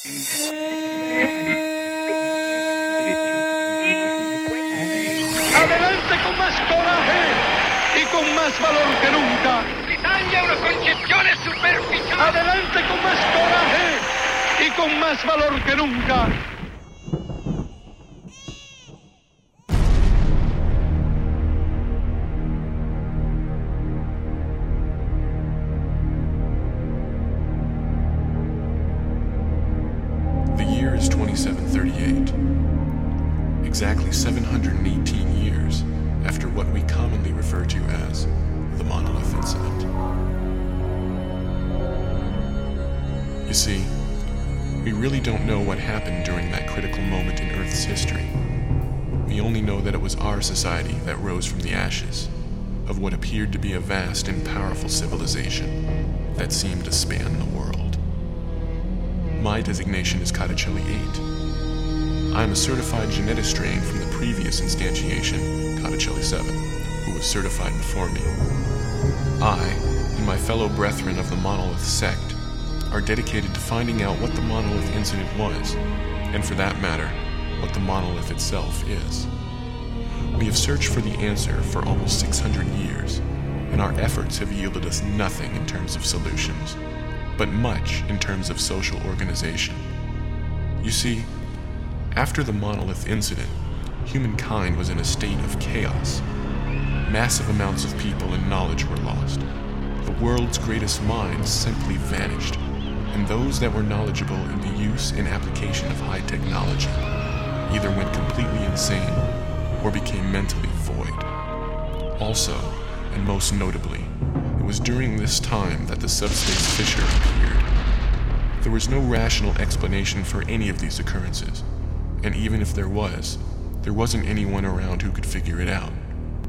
Adelante con más coraje y con más valor que nunca. L'Italia è una concezione superficiale. Adelante con más coraje y con más valor que nunca. The year is 2738. Exactly 718 years after what we commonly refer to as the Monolith Incident. You see, we really don't know what happened during that critical moment in Earth's history. We only know that it was our society that rose from the ashes of what appeared to be a vast and powerful civilization that seemed to span the world. My designation is Cotticelli 8. I am a certified genetic strain from the previous instantiation, Cotticelli 7, who was certified before me. I, and my fellow brethren of the Monolith sect, are dedicated to finding out what the Monolith Incident was, and for that matter, what the Monolith itself is. We have searched for the answer for almost 600 years, and our efforts have yielded us nothing in terms of solutions, but much in terms of social organization. You see, after the Monolith Incident, humankind was in a state of chaos. Massive amounts of people and knowledge were lost. The world's greatest minds simply vanished, and those that were knowledgeable in the use and application of high technology either went completely insane or became mentally void. Also, and most notably, it was during this time that the subspace fissure appeared. There was no rational explanation for any of these occurrences, and even if there wasn't anyone around who could figure it out.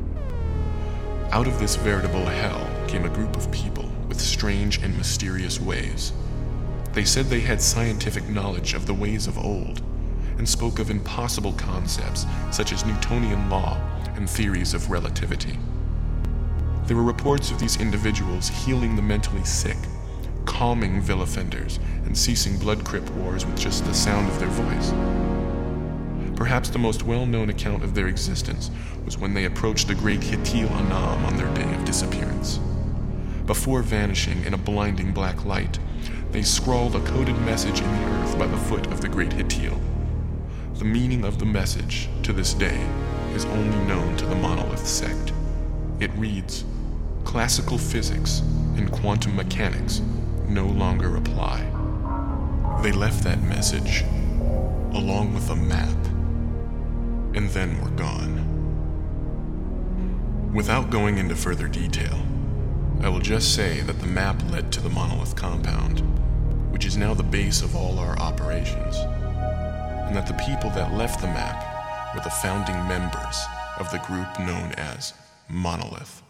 Out of this veritable hell came a group of people with strange and mysterious ways. They said they had scientific knowledge of the ways of old, and spoke of impossible concepts such as Newtonian law and theories of relativity. There were reports of these individuals healing the mentally sick, calming vil offenders, and ceasing blood crypt wars with just the sound of their voice. Perhaps the most well-known account of their existence was when they approached the great Hitil Anam on their day of disappearance. Before vanishing in a blinding black light, they scrawled a coded message in the earth by the foot of the great Hitil. The meaning of the message, to this day, is only known to the Monolith sect. It reads, "Classical physics and quantum mechanics no longer apply." They left that message, along with a map, and then were gone. Without going into further detail, I will just say that the map led to the Monolith compound, which is now the base of all our operations, and that the people that left the map were the founding members of the group known as Monolith.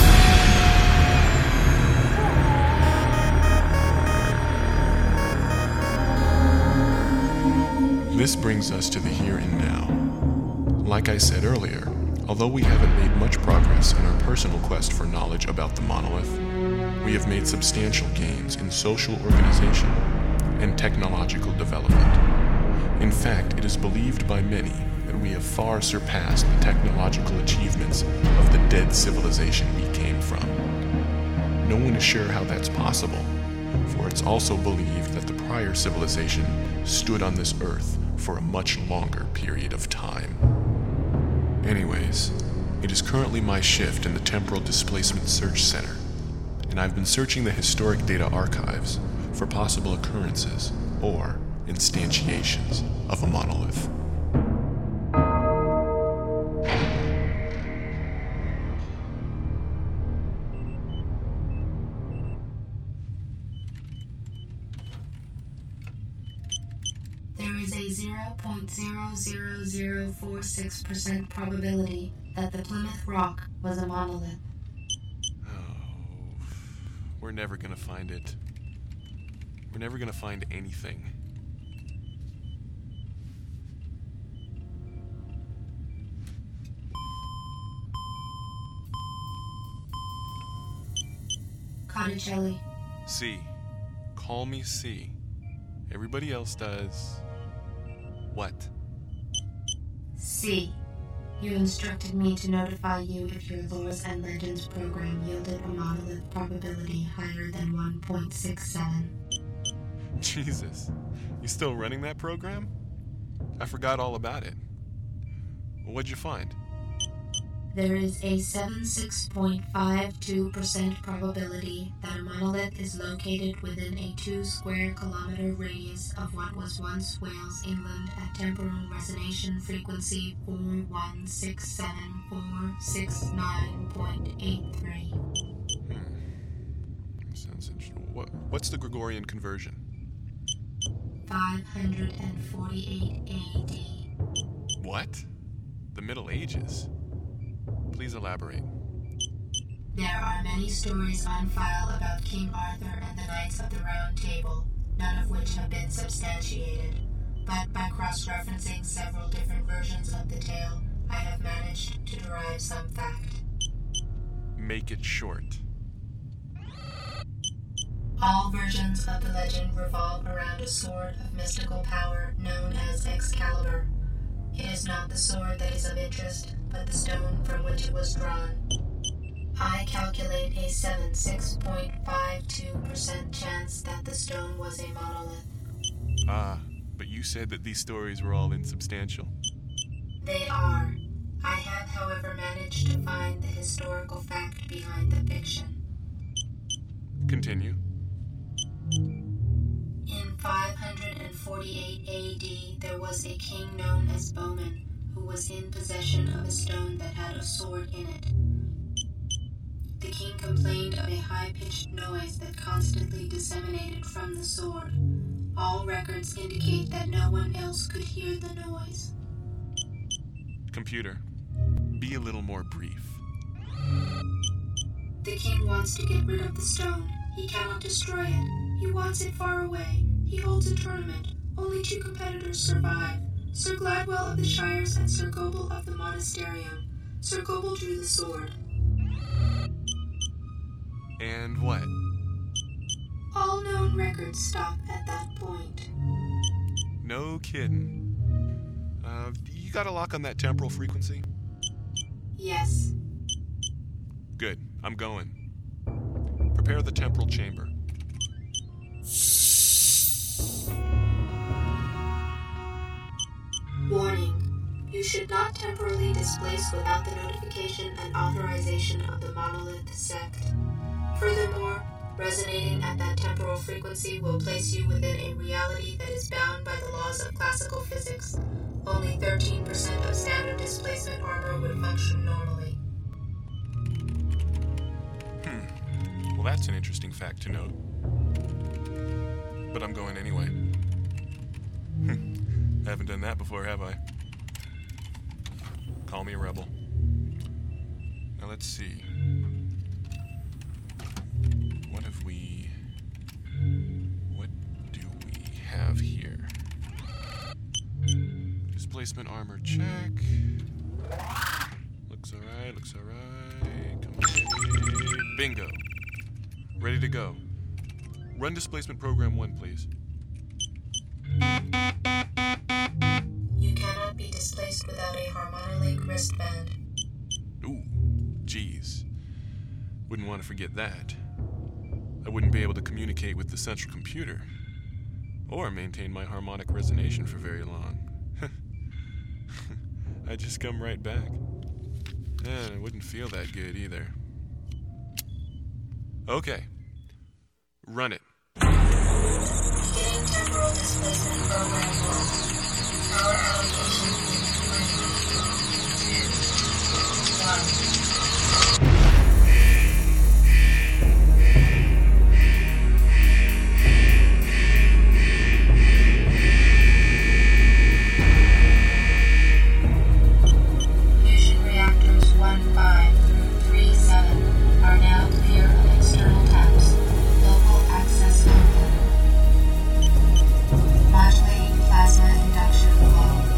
This brings us to the here and now. Like I said earlier, although we haven't made much progress in our personal quest for knowledge about the Monolith, we have made substantial gains in social organization and technological development. In fact, it is believed by many that we have far surpassed the technological achievements of the dead civilization we came from. No one is sure how that's possible, for it's also believed that the prior civilization stood on this earth for a much longer period of time. Anyways, it is currently my shift in the Temporal Displacement Search Center, and I've been searching the historic data archives for possible occurrences or instantiations of a monolith. There is a 0.00046% probability that the Plymouth Rock was a monolith. Oh, we're never gonna find it. We're never gonna find anything. Cotticelli. C. Call me C. Everybody else does. What? C. You instructed me to notify you if your Lores and Legends program yielded a monolith probability higher than 1.67. Jesus. You still running that program? I forgot all about it. What'd you find? There is a 76.52% probability that a monolith is located within a 2 square kilometer radius of what was once Wales, England at temporal resonation frequency 4167469.83. Sounds interesting. What's the Gregorian conversion? 548 AD. What? The Middle Ages? Please elaborate. There are many stories on file about King Arthur and the Knights of the Round Table, none of which have been substantiated. But by cross-referencing several different versions of the tale, I have managed to derive some fact. Make it short. All versions of the legend revolve around a sword of mystical power known as Excalibur. It is not the sword that is of interest, but the stone from which it was drawn. I calculate a 76.52% chance that the stone was a monolith. But you said that these stories were all insubstantial. They are. I have, however, managed to find the historical fact behind the fiction. Continue. In 548 AD, there was a king known as Bohemond, who was in possession of a stone that had a sword in it. The king complained of a high-pitched noise that constantly disseminated from the sword. All records indicate that no one else could hear the noise. Computer, be a little more brief. The king wants to get rid of the stone. He cannot destroy it. He wants it far away. He holds a tournament. Only 2 competitors survive. Sir Gladwell of the Shires and Sir Gobel of the Monasterium. Sir Gobel drew the sword. And what? All known records stop at that point. No kidding. You got a lock on that temporal frequency? Yes. Good, I'm going. Prepare the temporal chamber. Warning. You should not temporally displace without the notification and authorization of the monolith sect. Furthermore, resonating at that temporal frequency will place you within a reality that is bound by the laws of classical physics. Only 13% of standard displacement armor would function normally. Well, that's an interesting fact to note. But I'm going anyway. I haven't done that before, have I? Call me a rebel. Now let's see. What do we have here? Displacement armor check. Looks alright. Come on, baby. Bingo. Ready to go. Run displacement program 1, please. You cannot be displaced without a Harmonilink wristband. Ooh, geez. Wouldn't want to forget that. I wouldn't be able to communicate with the central computer, or maintain my harmonic resonation for very long. I'd just come right back. And it wouldn't feel that good either. Okay. Run it. Beginning temporal displacement program 1. Power allocation is 1. Fusion reactors 1, 5 through 3, 7 are now clear of external taps. Local access open. Modulating plasma induction flow.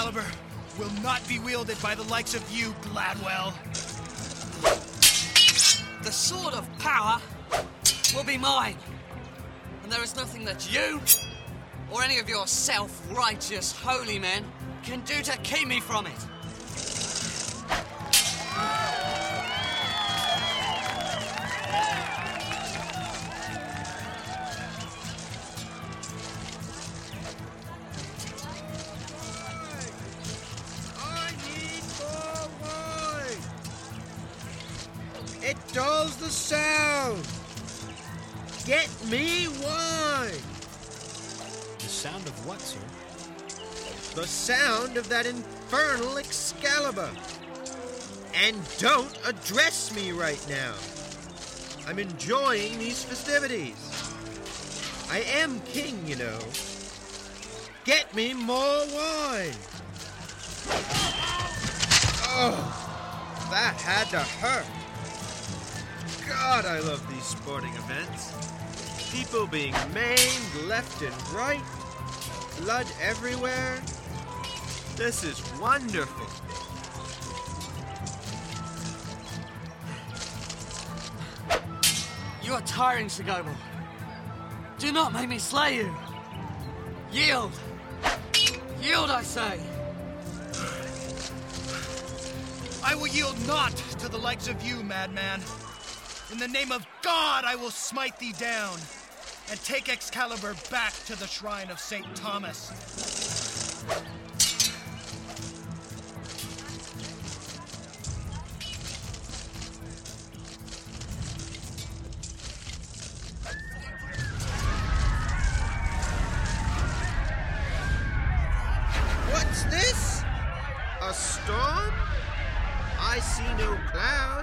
Excalibur will not be wielded by the likes of you, Gladwell. The sword of power will be mine. And there is nothing that you or any of your self-righteous holy men can do to keep me from it. It dulls the sound. Get me wine. The sound of what, sir? The sound of that infernal Excalibur. And don't address me right now. I'm enjoying these festivities. I am king, you know. Get me more wine. Oh, that had to hurt. God, I love these sporting events. People being maimed left and right. Blood everywhere. This is wonderful. You are tiring, Segobo. Do not make me slay you. Yield. Yield, I say. I will yield not to the likes of you, madman. In the name of God, I will smite thee down and take Excalibur back to the shrine of St. Thomas. What's this? A storm? I see no clouds.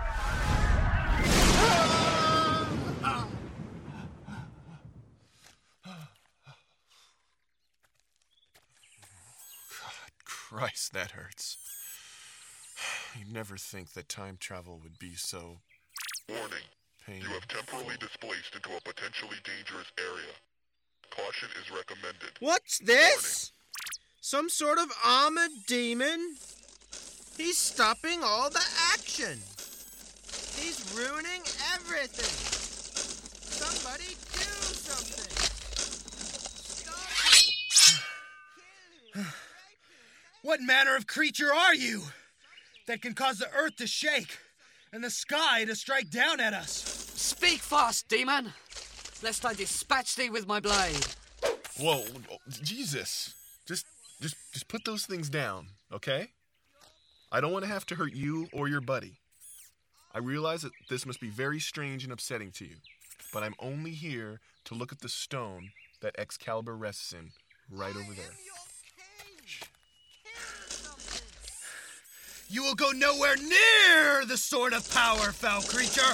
Christ, that hurts. You'd never think that time travel would be so... Warning. painful. You have temporarily displaced into a potentially dangerous area. Caution is recommended. What's this? Some sort of armored demon? He's stopping all the action. He's ruining everything. Somebody do something. Stop it. What manner of creature are you that can cause the earth to shake and the sky to strike down at us? Speak fast, demon, lest I dispatch thee with my blade. Whoa, Jesus. Just put those things down, okay? I don't want to have to hurt you or your buddy. I realize that this must be very strange and upsetting to you, but I'm only here to look at the stone that Excalibur rests in, right over there. You will go nowhere near the sword of power, foul creature!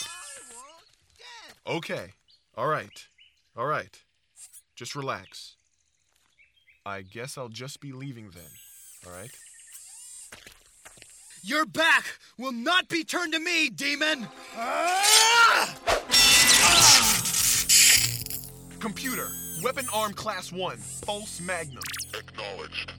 Okay, all right. Just relax. I guess I'll just be leaving then, all right? Your back will not be turned to me, demon! Ah! Computer, weapon arm class 1, false magnum. Acknowledged.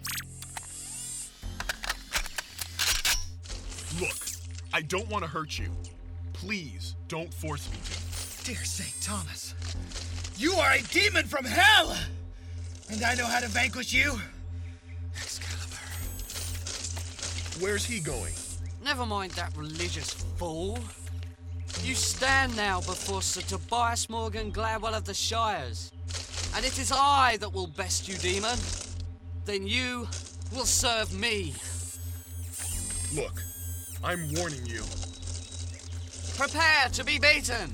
Look, I don't want to hurt you. Please, don't force me to. Dear St. Thomas, you are a demon from hell! And I know how to vanquish you. Excalibur. Where's he going? Never mind that religious fool. You stand now before Sir Tobias Morgan Gladwell of the Shires, and it is I that will best you, demon. Then you will serve me. Look, I'm warning you. Prepare to be beaten.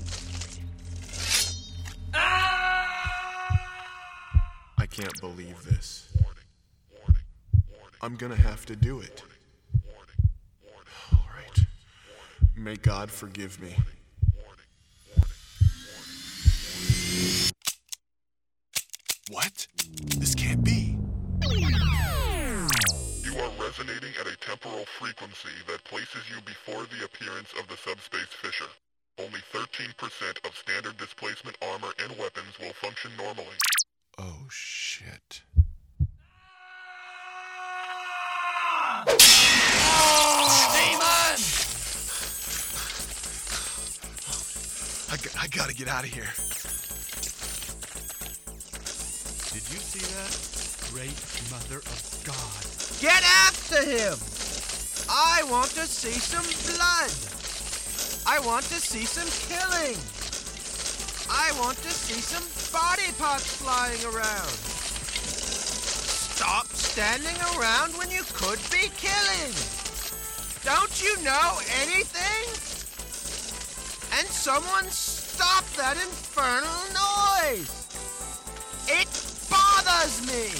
I can't believe this. I'm gonna have to do it. All right. May God forgive me. What? This can't be. You are resonating at a temporal frequency that places you before the appearance of the subspace fissure. Only 13% of standard displacement armor and weapons will function normally. Oh, shit. I gotta get out of here. Did you see that? Great Mother of God. Get after him! I want to see some blood. I want to see some killing. I want to see some body parts flying around. Stop standing around when you could be killing. Don't you know anything? And someone stop that infernal noise. It bothers me.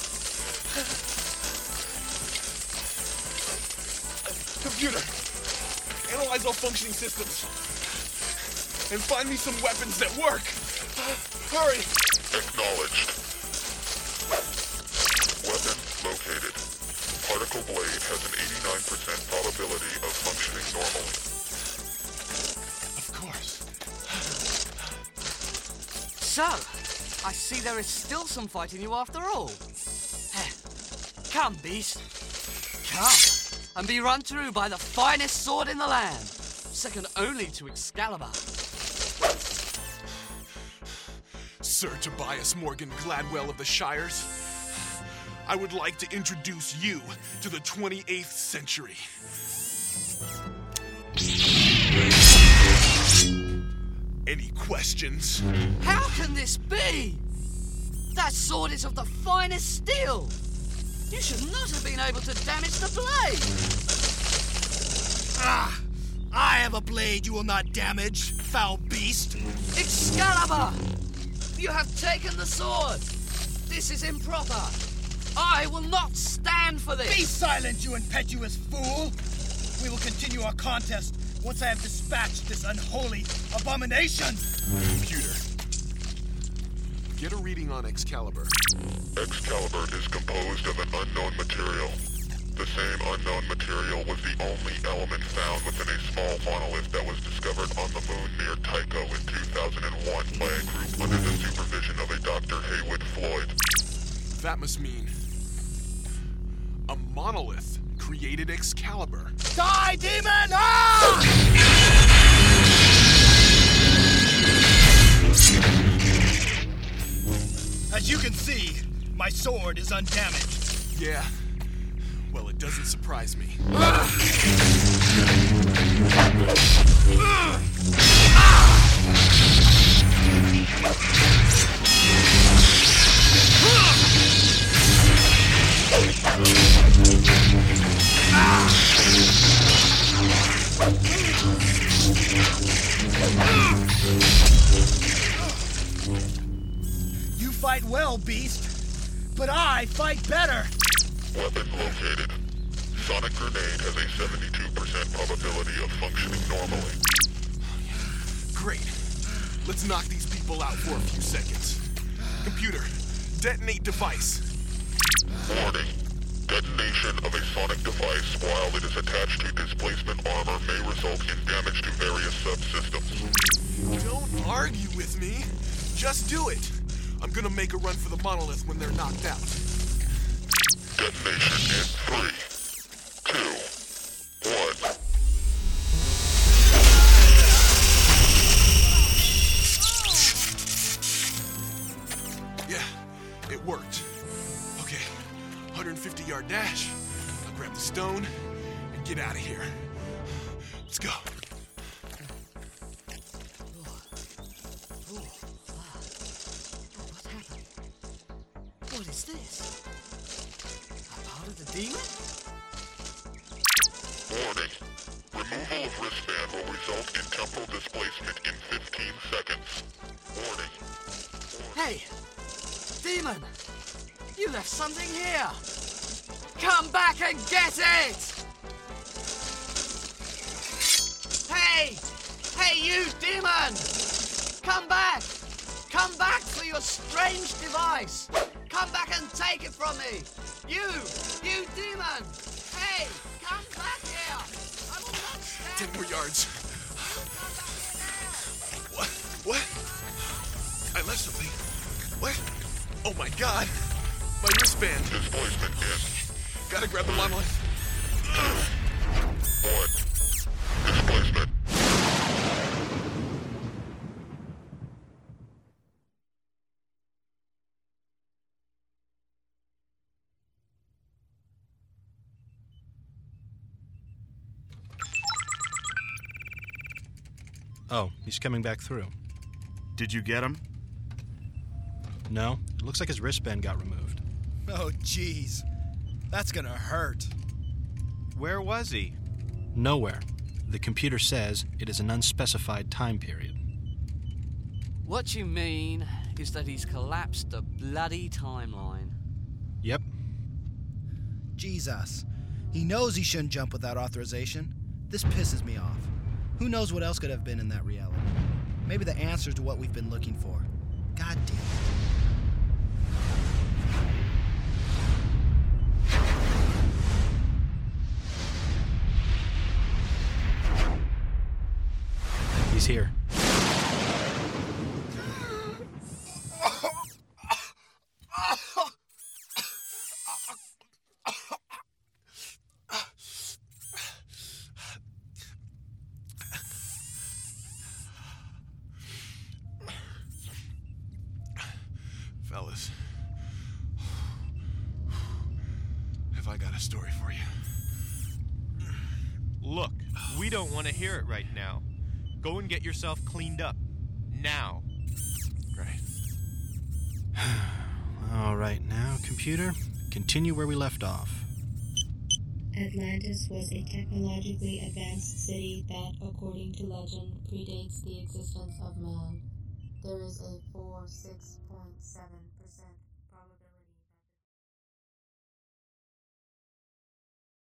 Computer, analyze all functioning systems. And find me some weapons that work. Hurry! Acknowledged. Weapon located. Particle blade has an 89% probability of functioning normally. Of course. So, I see there is still some fight in you after all. Come, beast. Come, and be run through by the finest sword in the land, second only to Excalibur. Sir Tobias Morgan Gladwell of the Shires, I would like to introduce you to the 28th century. Any questions? How can this be? That sword is of the finest steel. You should not have been able to damage the blade. Ah! I have a blade you will not damage, foul beast. Excalibur! You have taken the sword. This is improper. I will not stand for this. Be silent, you impetuous fool! We will continue our contest once I have dispatched this unholy abomination! Computer, get a reading on Excalibur. Excalibur is composed of an unknown material. The same unknown material was the only element found within a small monolith that was discovered on the moon near Tycho in 2001 by a group under the supervision of a Dr. Haywood Floyd. That must mean a monolith created Excalibur. Die, demon! Ah! As you can see, my sword is undamaged. Yeah. Well, it doesn't surprise me. You fight well, beast, but I fight better. Weapon located. Sonic grenade has a 72% probability of functioning normally. Great. Let's knock these people out for a few seconds. Computer, detonate device. Warning. Detonation of a sonic device while it is attached to displacement armor may result in damage to various subsystems. Don't argue with me. Just do it. I'm gonna make a run for the monolith when they're knocked out. Detonation in 3, 2, 1. Yeah, it worked. Okay, 150-yard dash. I'll grab the stone and get out of here. Let's go. What is this? A part of the demon? Warning. Removal of wristband will result in temporal displacement in 15 seconds. Warning. Hey, demon! You left something here! Come back and get it! Hey! Hey, you demon! Come back! Come back for your strange device! Come back and take it from me! You demon! Hey, come back here! I will not stand. 10 more yards. What? I left something. What? Oh my god! My wristband. Displacement in. Gotta grab the monolith. 1. Displacement. Oh, he's coming back through. Did you get him? No, it looks like his wristband got removed. Oh, jeez. That's gonna hurt. Where was he? Nowhere. The computer says it is an unspecified time period. What you mean is that he's collapsed the bloody timeline. Yep. Jesus. He knows he shouldn't jump without authorization. This pisses me off. Who knows what else could have been in that reality? Maybe the answer to what we've been looking for. God damn it. He's here. Fellas, have I got a story for you? Look, we don't want to hear it right now. Go and get yourself cleaned up. Now. Right. All right, now, computer, continue where we left off. Atlantis was a technologically advanced city that, according to legend, predates the existence of man. There is a 46.7%